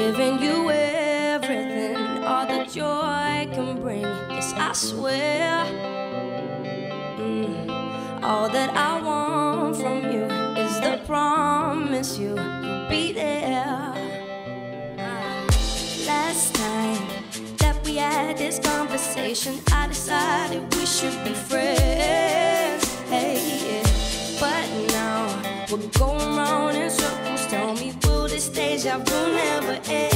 giving you everything, all the joy can bring. Yes, I swear, all that I want from you is the promise you'll be there. Last time that we had this conversation, I decided we should be friends. Hey, yeah. But now we're going round in circles. Tell me, will this deja vu never end?